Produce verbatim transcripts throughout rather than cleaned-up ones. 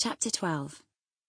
Chapter twelve.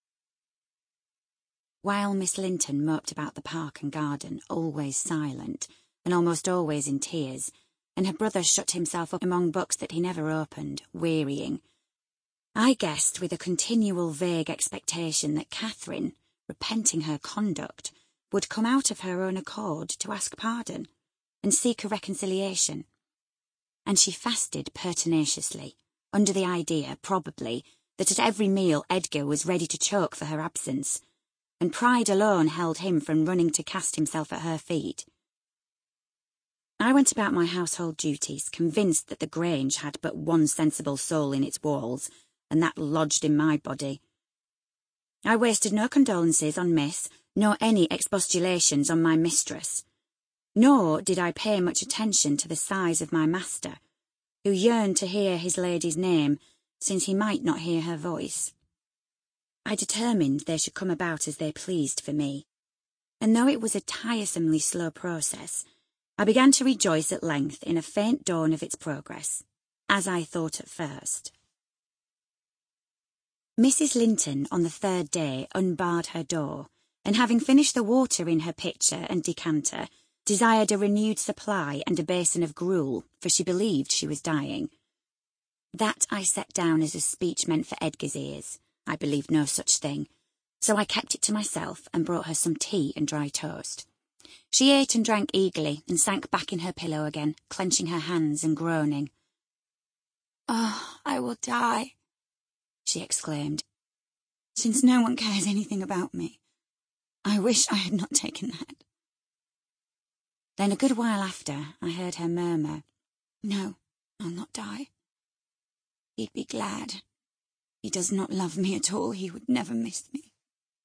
While Miss Linton moped about the park and garden, always silent, and almost always in tears, and her brother shut himself up among books that he never opened, wearying, I guessed with a continual vague expectation that Catherine, repenting her conduct, would come out of her own accord to ask pardon, and seek a reconciliation. And she fasted pertinaciously, under the idea, probably, that at every meal Edgar was ready to choke for her absence, and pride alone held him from running to cast himself at her feet. I went about my household duties, convinced that the Grange had but one sensible soul in its walls, and that lodged in my body. I wasted no condolences on Miss, nor any expostulations on my mistress, nor did I pay much attention to the sighs of my master, who yearned to hear his lady's name, since he might not hear her voice. I determined they should come about as they pleased for me, and though it was a tiresomely slow process, I began to rejoice at length in a faint dawn of its progress, as I thought at first. Missus Linton on the third day unbarred her door, and having finished the water in her pitcher and decanter, desired a renewed supply and a basin of gruel, for she believed she was dying. That I set down as a speech meant for Edgar's ears. I believed no such thing, so I kept it to myself and brought her some tea and dry toast. She ate and drank eagerly and sank back in her pillow again, clenching her hands and groaning. "Oh, I will die," she exclaimed. "Since no one cares anything about me, I wish I had not taken that." Then a good while after, I heard her murmur, "No, I'll not die. He'd be glad. He does not love me at all. He would never miss me."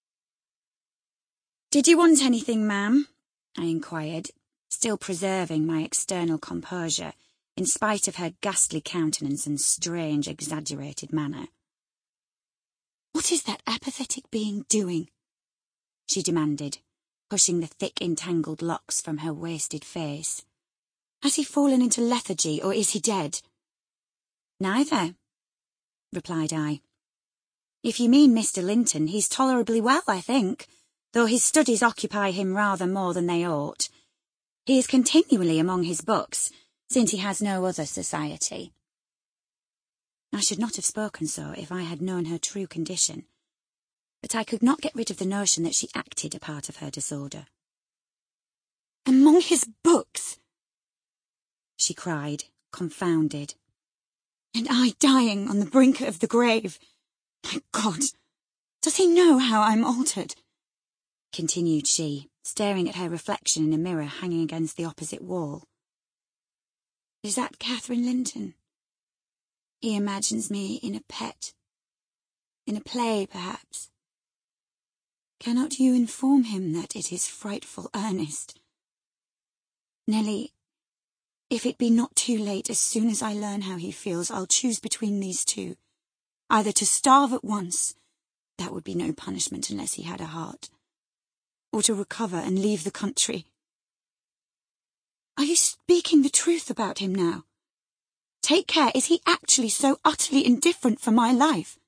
"Did you want anything, ma'am?" I inquired, still preserving my external composure, in spite of her ghastly countenance and strange, exaggerated manner. "What is that apathetic being doing?" she demanded, pushing the thick, entangled locks from her wasted face. "Has he fallen into lethargy, or is he dead?" "Neither," replied I. "If you mean Mister Linton, he's tolerably well, I think, though his studies occupy him rather more than they ought. He is continually among his books, since he has no other society." I should not have spoken so if I had known her true condition, but I could not get rid of the notion that she acted a part of her disorder. "Among his books!" she cried, confounded. "And I dying on the brink of the grave! My God, does he know how I'm altered?" continued she, staring at her reflection in a mirror hanging against the opposite wall. "Is that Catherine Linton? He imagines me in a pet, in a play, perhaps. Cannot you inform him that it is frightful earnest? Nelly, if it be not too late, as soon as I learn how he feels, I'll choose between these two, either to starve at once, that would be no punishment unless he had a heart, or to recover and leave the country. Are you speaking the truth about him now? Take care, is he actually so utterly indifferent for my life?"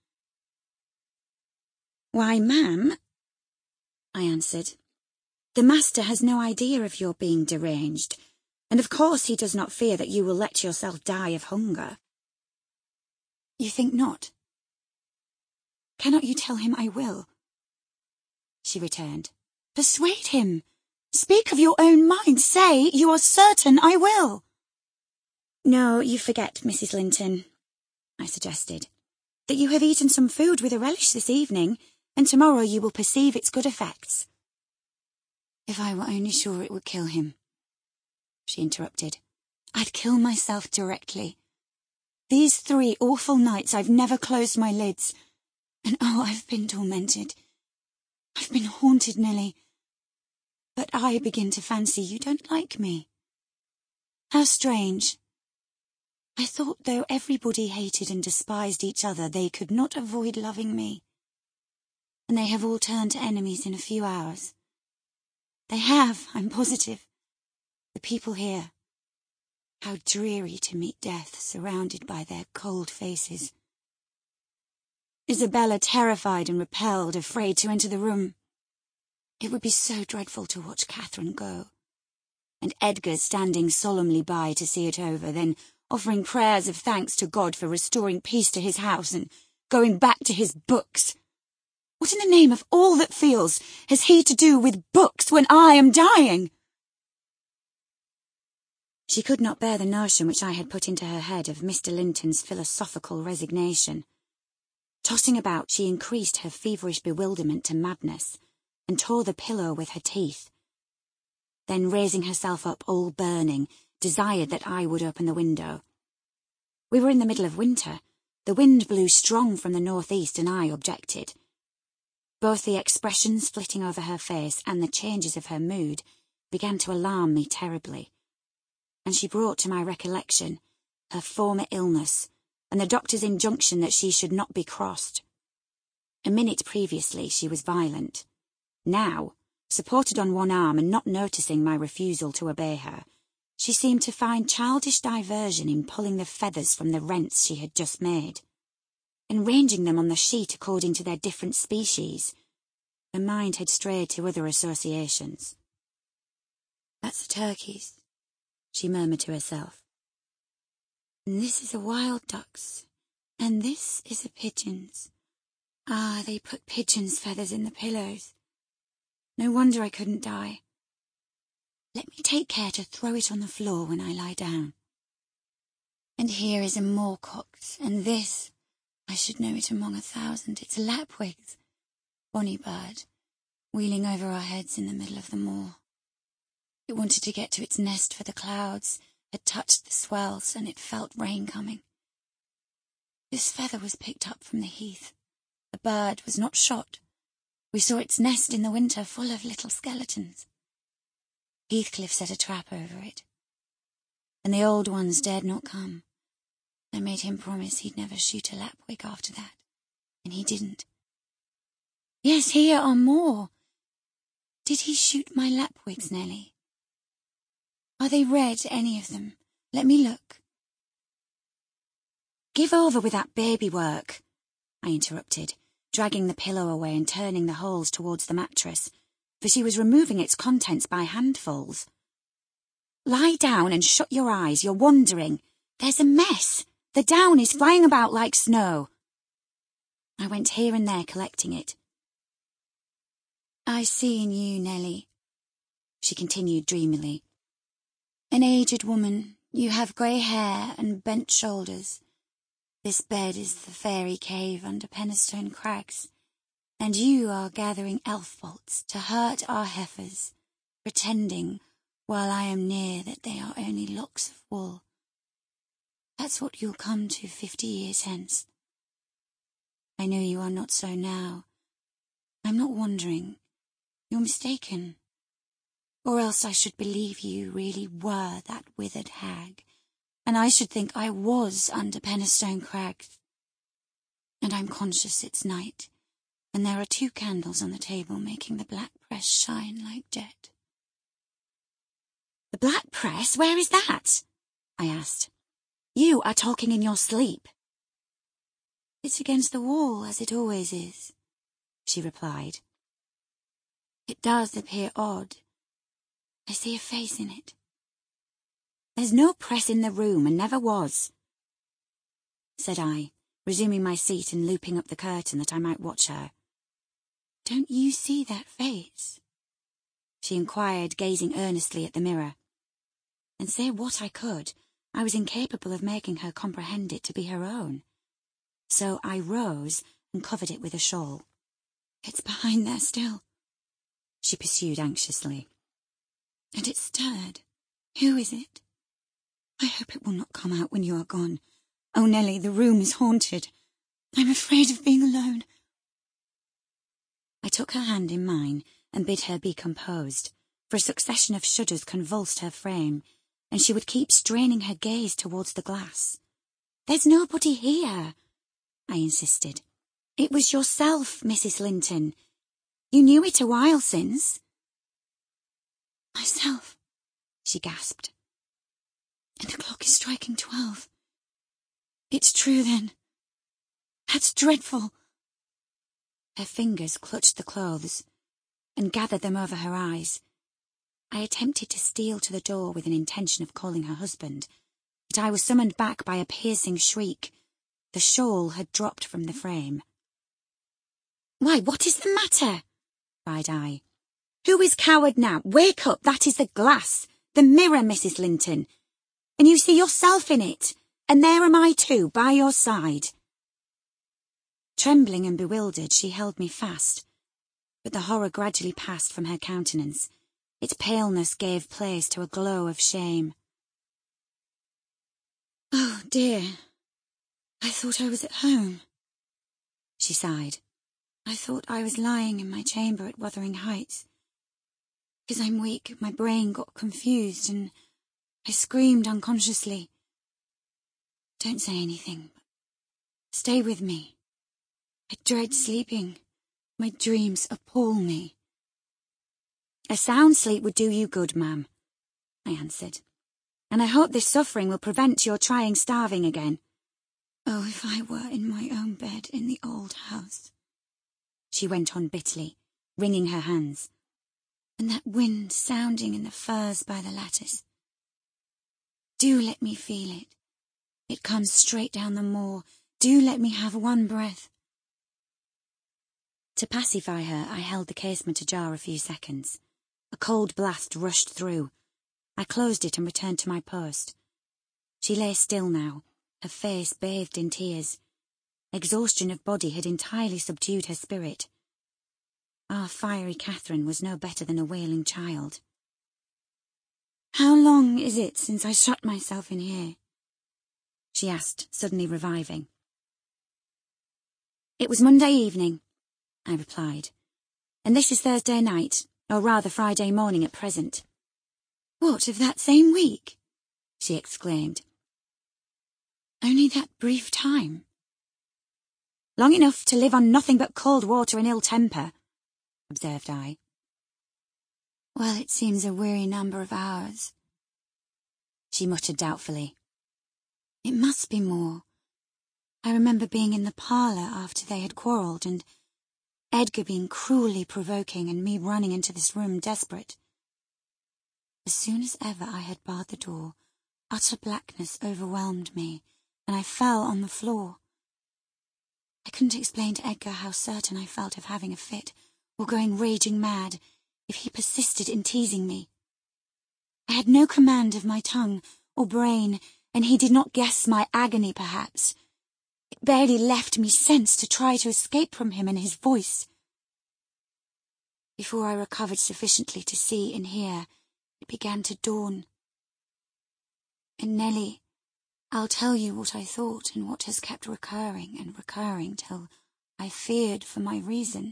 "Why, ma'am," I answered, "the master has no idea of your being deranged, and of course he does not fear that you will let yourself die of hunger." "You think not? Cannot you tell him I will?" she returned. "Persuade him. Speak of your own mind. Say you are certain I will." "No, you forget, Missus Linton," I suggested, "that you have eaten some food with a relish this evening, and tomorrow you will perceive its good effects." "If I were only sure it would kill him," she interrupted, "I'd kill myself directly. These three awful nights I've never closed my lids, and oh, I've been tormented. I've been haunted, Nelly. But I begin to fancy you don't like me. How strange. I thought though everybody hated and despised each other, they could not avoid loving me. And they have all turned to enemies in a few hours. They have, I'm positive. The people here. How dreary to meet death surrounded by their cold faces. Isabella terrified and repelled, afraid to enter the room. It would be so dreadful to watch Catherine go, and Edgar standing solemnly by to see it over, then offering prayers of thanks to God for restoring peace to his house and going back to his books. What in the name of all that feels has he to do with books when I am dying? She could not bear the notion which I had put into her head of Mister Linton's philosophical resignation. Tossing about, she increased her feverish bewilderment to madness, and tore the pillow with her teeth. Then, raising herself up all burning, desired that I would open the window. We were in the middle of winter. The wind blew strong from the northeast, and I objected. Both the expressions flitting over her face and the changes of her mood began to alarm me terribly, and she brought to my recollection her former illness and the doctor's injunction that she should not be crossed. A minute previously she was violent. Now, supported on one arm and not noticing my refusal to obey her, she seemed to find childish diversion in pulling the feathers from the rents she had just made, and ranging them on the sheet according to their different species. Her mind had strayed to other associations. "That's the turkeys," she murmured to herself. "And this is a wild duck's, and this is a pigeon's. Ah, they put pigeons' feathers in the pillows. No wonder I couldn't die. Let me take care to throw it on the floor when I lie down. And here is a moorcock's, and this, I should know it among a thousand, it's a lapwig's. Bonny bird, wheeling over our heads in the middle of the moor. It wanted to get to its nest, for the clouds had touched the swells, and it felt rain coming. This feather was picked up from the heath. The bird was not shot. We saw its nest in the winter full of little skeletons. Heathcliff set a trap over it, and the old ones dared not come. I made him promise he'd never shoot a lapwig after that, and he didn't. Yes, here are more. Did he shoot my lapwigs, Nelly? Are they red, any of them? Let me look." "Give over with that baby work," I interrupted, dragging the pillow away and turning the holes towards the mattress, for she was removing its contents by handfuls. "Lie down and shut your eyes. You're wandering. There's a mess. The down is flying about like snow." I went here and there collecting it. "I see in you, Nelly," she continued dreamily. "An aged woman. You have grey hair and bent shoulders. This bed is the fairy cave under Penistone Crags, and you are gathering elf bolts to hurt our heifers, pretending, while I am near, that they are only locks of wool. That's what you'll come to fifty years hence. I know you are not so now. I'm not wandering. You're mistaken. Or else I should believe you really were that withered hag, and I should think I was under Penistone Crags. And I'm conscious it's night, and there are two candles on the table making the black press shine like jet." "The black press? Where is that?" I asked. "You are talking in your sleep." "It's against the wall, as it always is," she replied. "It does appear odd. I see a face in it." "There's no press in the room, and never was," said I, resuming my seat and looping up the curtain that I might watch her. "Don't you see that face?" she inquired, gazing earnestly at the mirror. And say what I could, I was incapable of making her comprehend it to be her own. So I rose and covered it with a shawl. "It's behind there still," she pursued anxiously. "And it stirred. Who is it? I hope it will not come out when you are gone. Oh, Nelly, the room is haunted. I'm afraid of being alone." I took her hand in mine and bid her be composed, for a succession of shudders convulsed her frame, and she would keep straining her gaze towards the glass. "There's nobody here," I insisted. "It was yourself, Missus Linton. You knew it a while since." "Myself," she gasped. "And the clock is striking twelve. It's true, then. That's dreadful. Her fingers clutched the clothes and gathered them over her eyes. I attempted to steal to the door with an intention of calling her husband, but I was summoned back by a piercing shriek. The shawl had dropped from the frame. "Why, what is the matter?" cried I. "Who is coward now? Wake up, that is the glass, the mirror, Missus Linton. And you see yourself in it, and there am I too, by your side." Trembling and bewildered, she held me fast, but the horror gradually passed from her countenance. Its paleness gave place to a glow of shame. "Oh, dear, I thought I was at home," she sighed. "I thought I was lying in my chamber at Wuthering Heights. Because I'm weak, my brain got confused, and I screamed unconsciously. Don't say anything. Stay with me. I dread sleeping. My dreams appall me." "A sound sleep would do you good, ma'am," I answered. "And I hope this suffering will prevent your trying starving again." "Oh, if I were in my own bed in the old house," she went on bitterly, wringing her hands, "and that wind sounding in the firs by the lattice. Do let me feel it. It comes straight down the moor. Do let me have one breath." To pacify her, I held the casement ajar a few seconds. A cold blast rushed through. I closed it and returned to my post. She lay still now, her face bathed in tears. Exhaustion of body had entirely subdued her spirit. Our fiery Catherine was no better than a wailing child. "How long is it since I shut myself in here?" she asked, suddenly reviving. "It was Monday evening," I replied, "and this is Thursday night, or rather Friday morning at present." "What, of that same week?" she exclaimed. "Only that brief time?" "Long enough to live on nothing but cold water and ill temper," observed I. "Well, it seems a weary number of hours," she muttered doubtfully. "It must be more. I remember being in the parlour after they had quarrelled, and Edgar being cruelly provoking and me running into this room desperate. As soon as ever I had barred the door, utter blackness overwhelmed me, and I fell on the floor. I couldn't explain to Edgar how certain I felt of having a fit, or going raging mad, if he persisted in teasing me. I had no command of my tongue or brain, and he did not guess my agony, perhaps. It barely left me sense to try to escape from him and his voice. Before I recovered sufficiently to see and hear, it began to dawn. And Nellie, I'll tell you what I thought and what has kept recurring and recurring till I feared for my reason.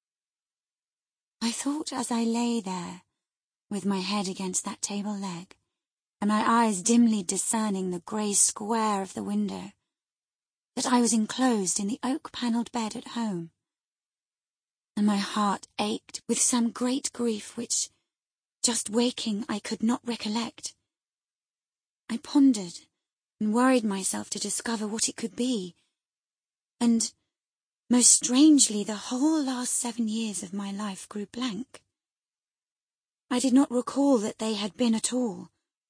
I thought as I lay there, with my head against that table leg, and my eyes dimly discerning the grey square of the window, that I was enclosed in the oak-panelled bed at home, and my heart ached with some great grief which, just waking, I could not recollect. I pondered and worried myself to discover what it could be, and, most strangely, the whole last seven years of my life grew blank. I did not recall that they had been at all.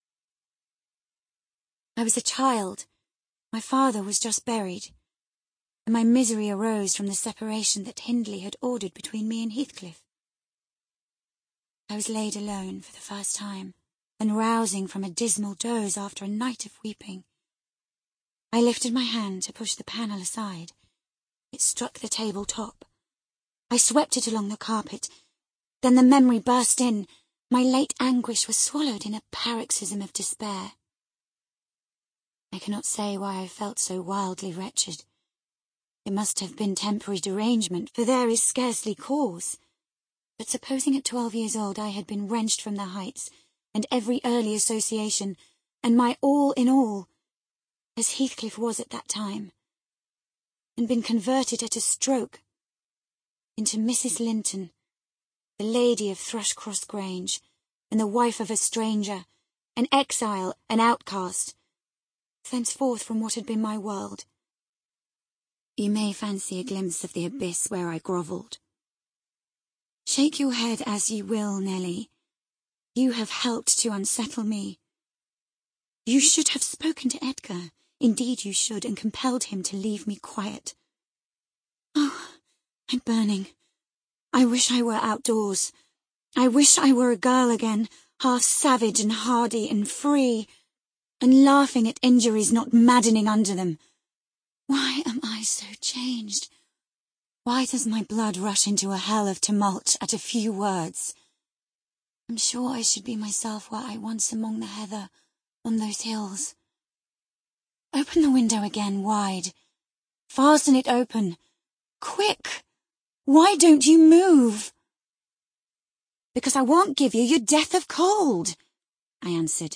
I was a child, my father was just buried, and my misery arose from the separation that Hindley had ordered between me and Heathcliff. I was laid alone for the first time, and rousing from a dismal doze after a night of weeping. I lifted my hand to push the panel aside. It struck the table top. I swept it along the carpet. Then the memory burst in. My late anguish was swallowed in a paroxysm of despair. I cannot say why I felt so wildly wretched. It must have been temporary derangement, for there is scarcely cause. But supposing at twelve years old I had been wrenched from the heights, and every early association, and my all in all, as Heathcliff was at that time, and been converted at a stroke into Missus Linton, the lady of Thrushcross Grange, and the wife of a stranger, an exile, an outcast, thenceforth from what had been my world. You may fancy a glimpse of the abyss where I grovelled. Shake your head as you will, Nellie. You have helped to unsettle me. You should have spoken to Edgar. Indeed you should, and compelled him to leave me quiet. Oh, I'm burning. I wish I were outdoors. I wish I were a girl again, half savage and hardy and free, and laughing at injuries not maddening under them. Why am I so changed? Why does my blood rush into a hell of tumult at a few words? I'm sure I should be myself were I once among the heather on those hills. Open the window again wide. Fasten it open. Quick! Why don't you move? Because I won't give you your death of cold, I answered.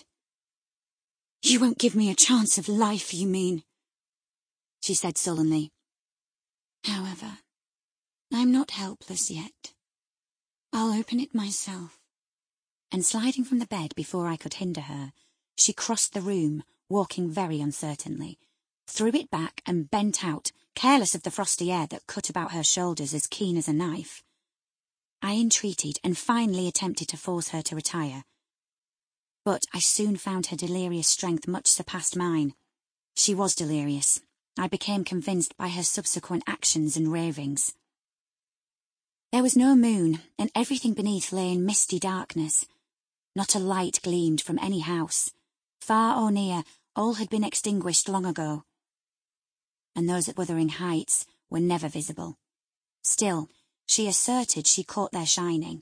You won't give me a chance of life, you mean, she said sullenly. However, I'm not helpless yet. I'll open it myself. And sliding from the bed before I could hinder her, she crossed the room, walking very uncertainly, threw it back and bent out, careless of the frosty air that cut about her shoulders as keen as a knife. I entreated and finally attempted to force her to retire. But I soon found her delirious strength much surpassed mine. She was delirious. I became convinced by her subsequent actions and ravings. There was no moon, and everything beneath lay in misty darkness. Not a light gleamed from any house. Far or near, all had been extinguished long ago. And those at Wuthering Heights were never visible. Still, she asserted she caught their shining.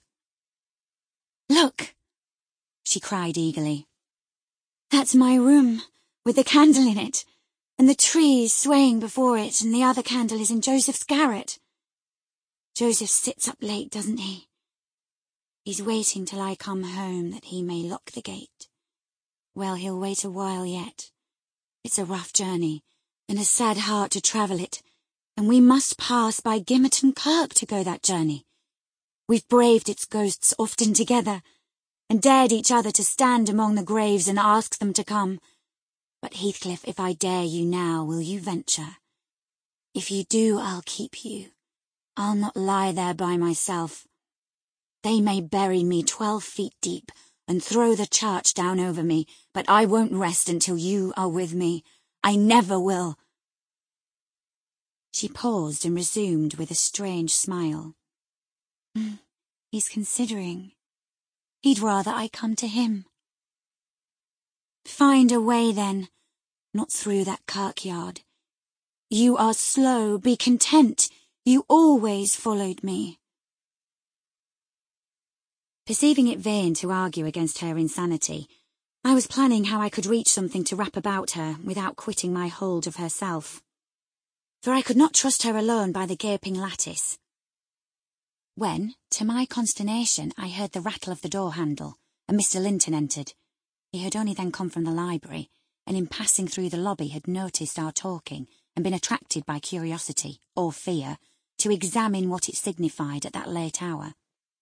Look! She cried eagerly. That's my room, with the candle in it, and the trees swaying before it, and the other candle is in Joseph's garret. Joseph sits up late, doesn't he? He's waiting till I come home that he may lock the gate. Well, he'll wait a while yet. It's a rough journey, and a sad heart to travel it, and we must pass by Gimmerton Kirk to go that journey. We've braved its ghosts often together, and dared each other to stand among the graves and ask them to come. But Heathcliff, if I dare you now, will you venture? If you do, I'll keep you. I'll not lie there by myself. They may bury me twelve feet deep and throw the church down over me, but I won't rest until you are with me. I never will. She paused and resumed with a strange smile. Mm, he's considering. He'd rather I come to him. Find a way, then, not through that kirkyard. You are slow, be content. You always followed me. Perceiving it vain to argue against her insanity, I was planning how I could reach something to wrap about her without quitting my hold of herself. For I could not trust her alone by the gaping lattice. When, to my consternation, I heard the rattle of the door handle, and Mister Linton entered. He had only then come from the library, and in passing through the lobby had noticed our talking, and been attracted by curiosity, or fear, to examine what it signified at that late hour.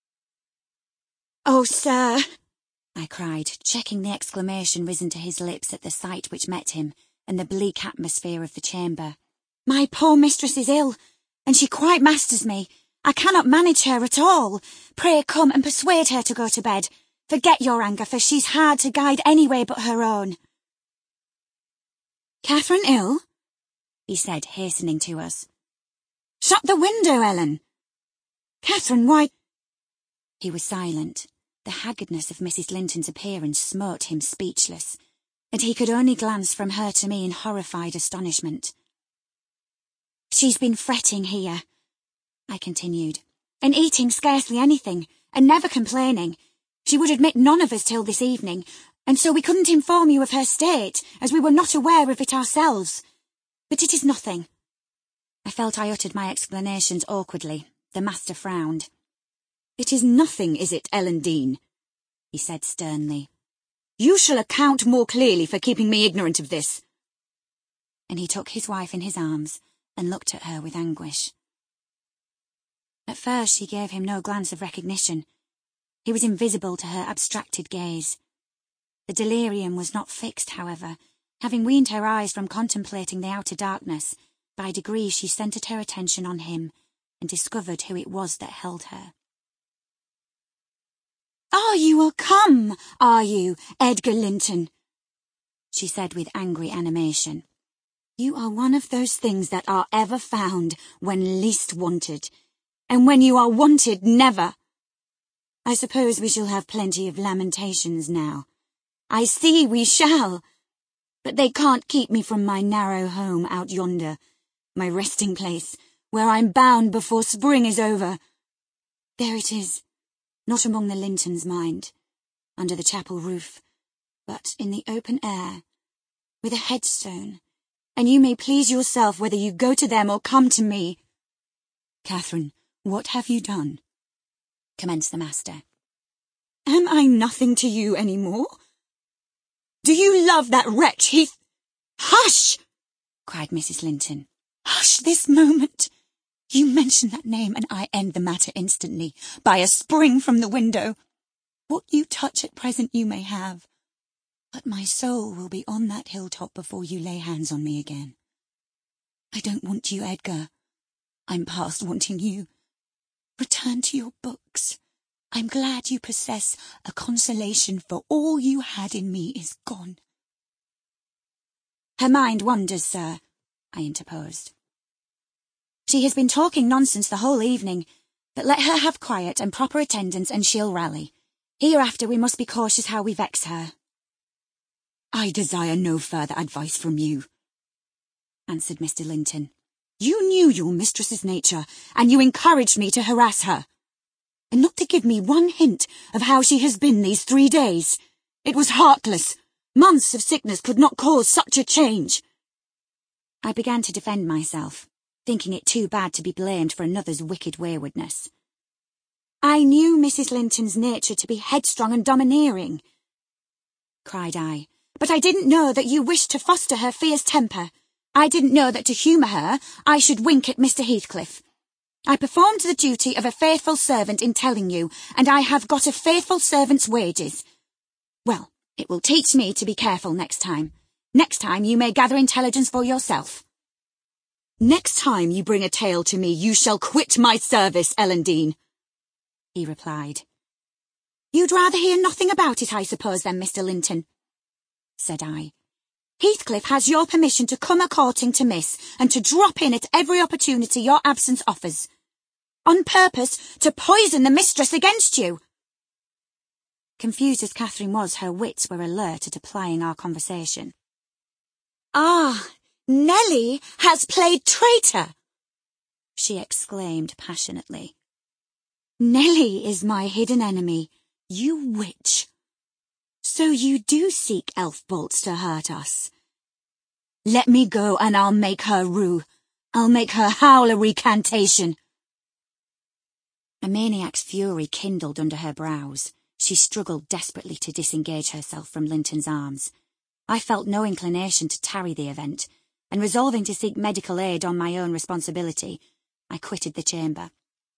"Oh, sir!" I cried, checking the exclamation risen to his lips at the sight which met him, and the bleak atmosphere of the chamber. "My poor mistress is ill, and she quite masters me. I cannot manage her at all. Pray come and persuade her to go to bed. Forget your anger, for she's hard to guide any way but her own." "Catherine ill?" he said, hastening to us. "Shut the window, Ellen." "Catherine, why—" He was silent. The haggardness of Missus Linton's appearance smote him speechless, and he could only glance from her to me in horrified astonishment. "She's been fretting here," I continued, "and eating scarcely anything, and never complaining. She would admit none of us till this evening, and so we couldn't inform you of her state, as we were not aware of it ourselves. But it is nothing." I felt I uttered my explanations awkwardly. The master frowned. "It is nothing, is it, Ellen Dean?" he said sternly. "You shall account more clearly for keeping me ignorant of this." And he took his wife in his arms and looked at her with anguish. At first she gave him no glance of recognition. He was invisible to her abstracted gaze. The delirium was not fixed, however, having weaned her eyes from contemplating the outer darkness, By degrees she centred her attention on him and discovered who it was that held her. "Ah, you will come, are you, Edgar Linton?" she said with angry animation. "You are one of those things that are ever found when least wanted, and when you are wanted, never. I suppose we shall have plenty of lamentations now. I see we shall, but they can't keep me from my narrow home out yonder, my resting place, where I'm bound before spring is over. There it is, not among the Lintons, mind, under the chapel roof, but in the open air, with a headstone, and you may please yourself whether you go to them or come to me." "Catherine, what have you done?" commenced the master. "Am I nothing to you any more? Do you love that wretch, Heath—" "Hush!" cried Missus Linton. "Hush this moment! You mention that name and I end the matter instantly, by a spring from the window. What you touch at present you may have, but my soul will be on that hilltop before you lay hands on me again. I don't want you, Edgar. I'm past wanting you. Return to your books. I'm glad you possess a consolation, for all you had in me is gone." "Her mind wanders, sir," I interposed. "She has been talking nonsense the whole evening, but let her have quiet and proper attendance and she'll rally. Hereafter we must be cautious how we vex her." "I desire no further advice from you," answered Mister Linton. "You knew your mistress's nature, and you encouraged me to harass her. And not to give me one hint of how she has been these three days. It was heartless. Months of sickness could not cause such a change." I began to defend myself, thinking it too bad to be blamed for another's wicked waywardness. "I knew Missus Linton's nature to be headstrong and domineering," cried I, "but I didn't know that you wished to foster her fierce temper. I didn't know that to humour her I should wink at Mister Heathcliff. I performed the duty of a faithful servant in telling you, and I have got a faithful servant's wages. Well, it will teach me to be careful next time. Next time you may gather intelligence for yourself." "Next time you bring a tale to me, you shall quit my service, Elendine," he replied. "You'd rather hear nothing about it, I suppose, then, Mister Linton," said I. "Heathcliff has your permission to come a-courting to Miss, and to drop in at every opportunity your absence offers, on purpose to poison the mistress against you." Confused as Catherine was, her wits were alert at applying our conversation. "Ah, Nellie has played traitor!" she exclaimed passionately. "Nellie is my hidden enemy, you witch. So you do seek elf bolts to hurt us. Let me go and I'll make her rue. I'll make her howl a recantation." A maniac's fury kindled under her brows. She struggled desperately to disengage herself from Linton's arms. I felt no inclination to tarry the event, and resolving to seek medical aid on my own responsibility, I quitted the chamber.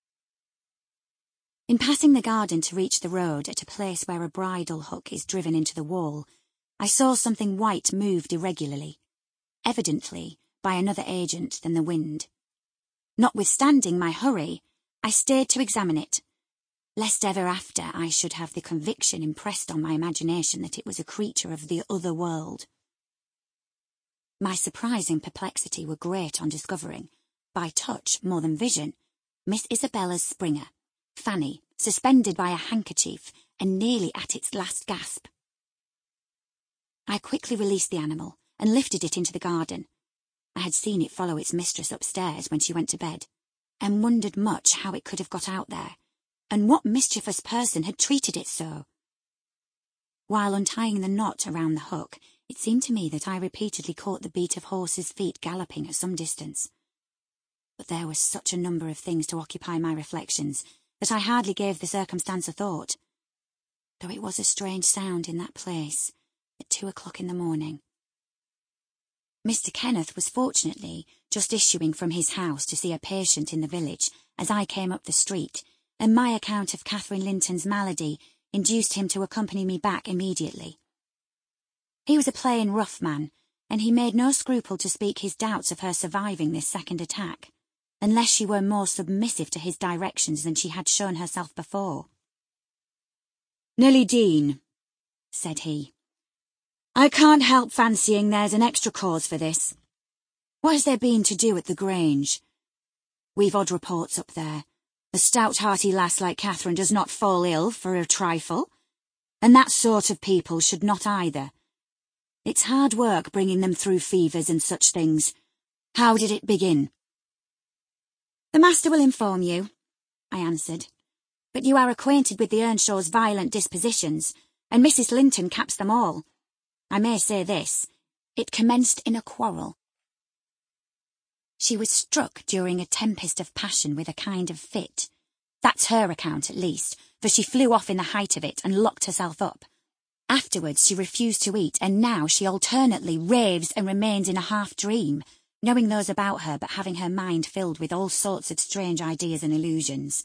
In passing the garden to reach the road at a place where a bridle hook is driven into the wall, I saw something white moved irregularly, evidently by another agent than the wind. Notwithstanding my hurry, I stayed to examine it, lest ever after I should have the conviction impressed on my imagination that it was a creature of the other world. My surprise and perplexity were great on discovering, by touch more than vision, Miss Isabella's Springer, Fanny, suspended by a handkerchief and nearly at its last gasp. I quickly released the animal and lifted it into the garden. I had seen it follow its mistress upstairs when she went to bed, and wondered much how it could have got out there, and what mischievous person had treated it so. While untying the knot around the hook, it seemed to me that I repeatedly caught the beat of horses' feet galloping at some distance. But there was such a number of things to occupy my reflections that I hardly gave the circumstance a thought, though it was a strange sound in that place at two o'clock in the morning. Mister Kenneth was fortunately just issuing from his house to see a patient in the village as I came up the street, and my account of Catherine Linton's malady induced him to accompany me back immediately. He was a plain, rough man, and he made no scruple to speak his doubts of her surviving this second attack, unless she were more submissive to his directions than she had shown herself before. "Nellie Dean," said he, "I can't help fancying there's an extra cause for this. What has there been to do at the Grange? We've odd reports up there. A stout-hearty lass like Catherine does not fall ill for a trifle, and that sort of people should not either. It's hard work bringing them through fevers and such things. How did it begin?" "The master will inform you," I answered, "but you are acquainted with the Earnshaw's violent dispositions, and Missus Linton caps them all. I may say this, it commenced in a quarrel. She was struck during a tempest of passion with a kind of fit. That's her account, at least, for she flew off in the height of it and locked herself up. Afterwards she refused to eat, and now she alternately raves and remains in a half-dream, knowing those about her but having her mind filled with all sorts of strange ideas and illusions."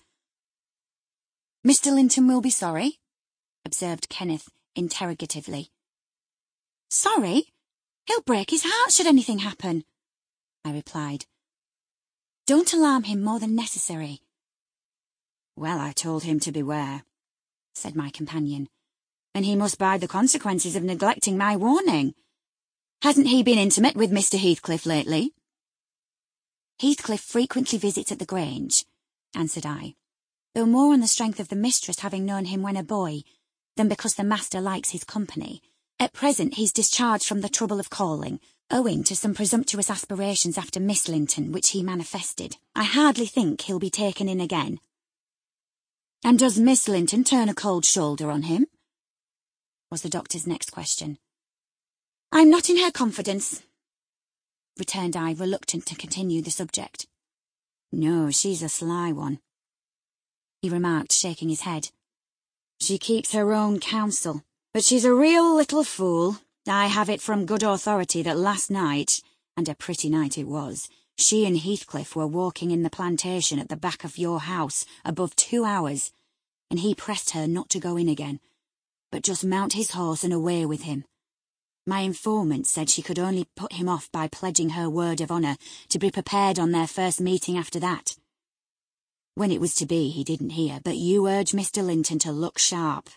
"Mister Linton will be sorry?" observed Kenneth interrogatively. "Sorry? He'll break his heart should anything happen," I replied. "Don't alarm him more than necessary." "Well, I told him to beware," said my companion, "and he must bide the consequences of neglecting my warning. Hasn't he been intimate with Mister Heathcliff lately?" "Heathcliff frequently visits at the Grange," answered I, though more on the strength of the mistress having known him when a boy, than because the master likes his company. At present he's discharged from the trouble of calling, owing to some presumptuous aspirations after Miss Linton which he manifested. I hardly think he'll be taken in again." "And does Miss Linton turn a cold shoulder on him?" was the doctor's next question. "I'm not in her confidence," returned I, reluctant to continue the subject. "No, she's a sly one," he remarked, shaking his head. "She keeps her own counsel, but she's a real little fool. I have it from good authority that last night, and a pretty night it was, she and Heathcliff were walking in the plantation at the back of your house above two hours, and he pressed her not to go in again, but just mount his horse and away with him. My informant said she could only put him off by pledging her word of honour to be prepared on their first meeting after that. When it was to be, he didn't hear, but you urged Mister Linton to look sharp."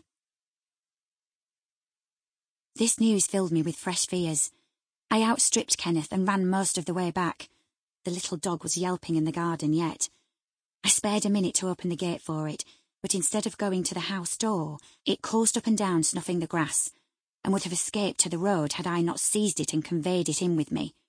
This news filled me with fresh fears. I outstripped Kenneth and ran most of the way back. The little dog was yelping in the garden yet. I spared a minute to open the gate for it, but instead of going to the house door, it coursed up and down snuffing the grass, and would have escaped to the road had I not seized it and conveyed it in with me.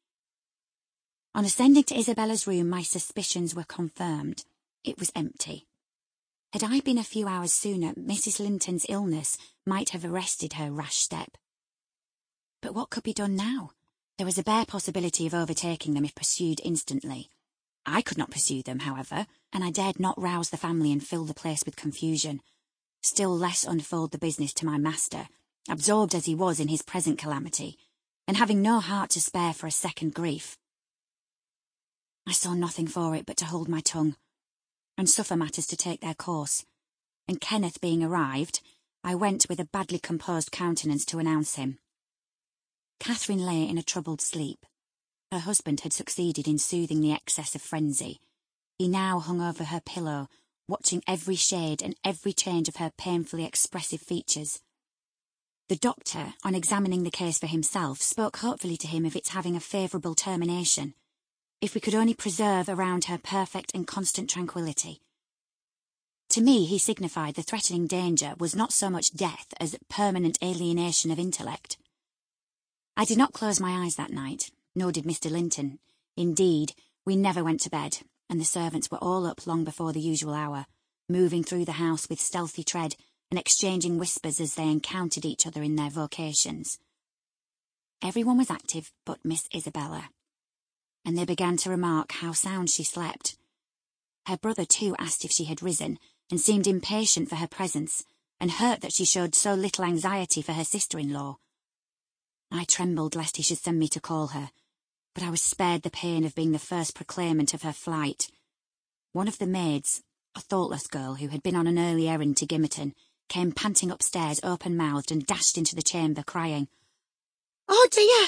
On ascending to Isabella's room, my suspicions were confirmed. It was empty. Had I been a few hours sooner, Missus Linton's illness might have arrested her rash step. But what could be done now? There was a bare possibility of overtaking them if pursued instantly. I could not pursue them, however, and I dared not rouse the family and fill the place with confusion, still less unfold the business to my master, absorbed as he was in his present calamity, and having no heart to spare for a second grief. I saw nothing for it but to hold my tongue, and suffer matters to take their course, and Kenneth being arrived, I went with a badly composed countenance to announce him. Catherine lay in a troubled sleep. Her husband had succeeded in soothing the excess of frenzy. He now hung over her pillow, watching every shade and every change of her painfully expressive features. The doctor, on examining the case for himself, spoke hopefully to him of its having a favourable termination, if we could only preserve around her perfect and constant tranquillity. To me he signified the threatening danger was not so much death as permanent alienation of intellect. I did not close my eyes that night, nor did Mister Linton. Indeed, we never went to bed, and the servants were all up long before the usual hour, moving through the house with stealthy tread and exchanging whispers as they encountered each other in their vocations. Everyone was active but Miss Isabella, and they began to remark how sound she slept. Her brother, too, asked if she had risen, and seemed impatient for her presence, and hurt that she showed so little anxiety for her sister-in-law. I trembled lest he should send me to call her, but I was spared the pain of being the first proclaimant of her flight. One of the maids, a thoughtless girl who had been on an early errand to Gimmerton, came panting upstairs, open-mouthed, and dashed into the chamber, crying, "Oh dear!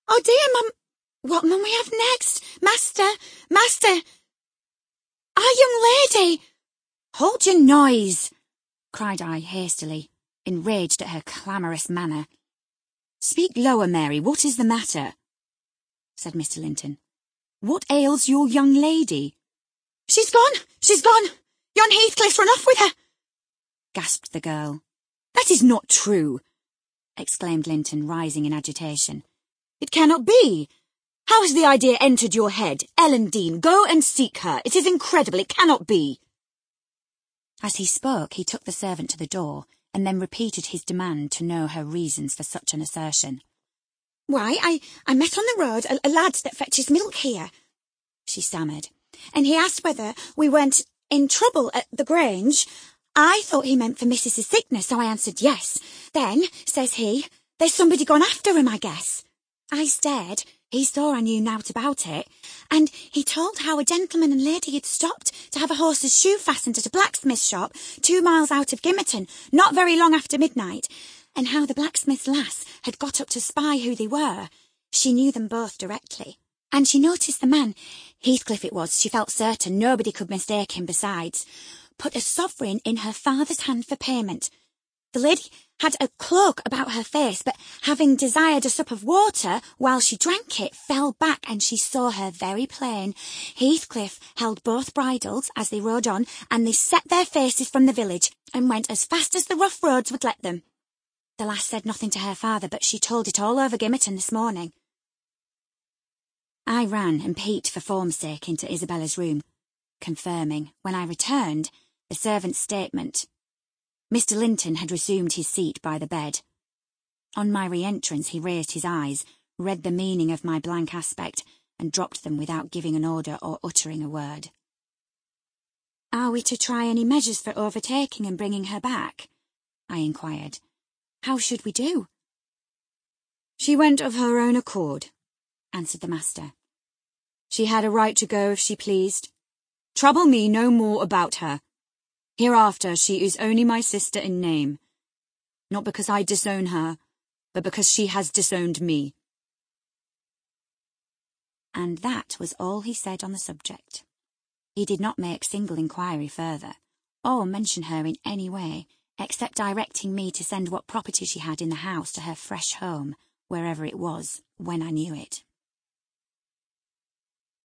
Oh dear, Mum. What mun we have next? Master, master. Our young lady. Hold your noise, cried I hastily, enraged at her clamorous manner. Speak lower, Mary. What is the matter? Said Mister Linton. What ails your young lady? She's gone, she's gone. Yon Heathcliff's run off with her, gasped the girl. That is not true, exclaimed Linton, rising in agitation. It cannot be. How has the idea entered your head? Ellen Dean, go and seek her. It is incredible. It cannot be. As he spoke, he took the servant to the door, and then repeated his demand to know her reasons for such an assertion. Why, I, I met on the road a, a lad that fetches milk here, she stammered, and he asked whether we weren't in trouble at the Grange. I thought he meant for Missis's sickness, so I answered yes. Then, says he, there's somebody gone after him, I guess. I stared. He saw I knew nought about it, and he told how a gentleman and lady had stopped to have a horse's shoe fastened at a blacksmith's shop two miles out of Gimmerton, not very long after midnight, and how the blacksmith's lass had got up to spy who they were. She knew them both directly, and she noticed the man, Heathcliff it was, she felt certain nobody could mistake him besides, put a sovereign in her father's hand for payment. The lady had a cloak about her face, but having desired a sup of water, while she drank it, fell back, and she saw her very plain. Heathcliff held both bridles as they rode on, and they set their faces from the village, and went as fast as the rough roads would let them. The lass said nothing to her father, but she told it all over Gimmerton this morning. I ran and peeped for form's sake into Isabella's room, confirming, when I returned, the servant's statement. Mister Linton had resumed his seat by the bed. On my re-entrance he raised his eyes, read the meaning of my blank aspect, and dropped them without giving an order or uttering a word. Are we to try any measures for overtaking and bringing her back? I inquired. How should we do? She went of her own accord, answered the master. She had a right to go if she pleased. Trouble me no more about her. Hereafter she is only my sister in name, not because I disown her, but because she has disowned me. And that was all he said on the subject. He did not make single inquiry further, or mention her in any way, except directing me to send what property she had in the house to her fresh home, wherever it was, when I knew it.